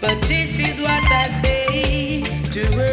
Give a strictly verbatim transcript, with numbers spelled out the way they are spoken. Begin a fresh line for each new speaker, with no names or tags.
But this is what I say to her.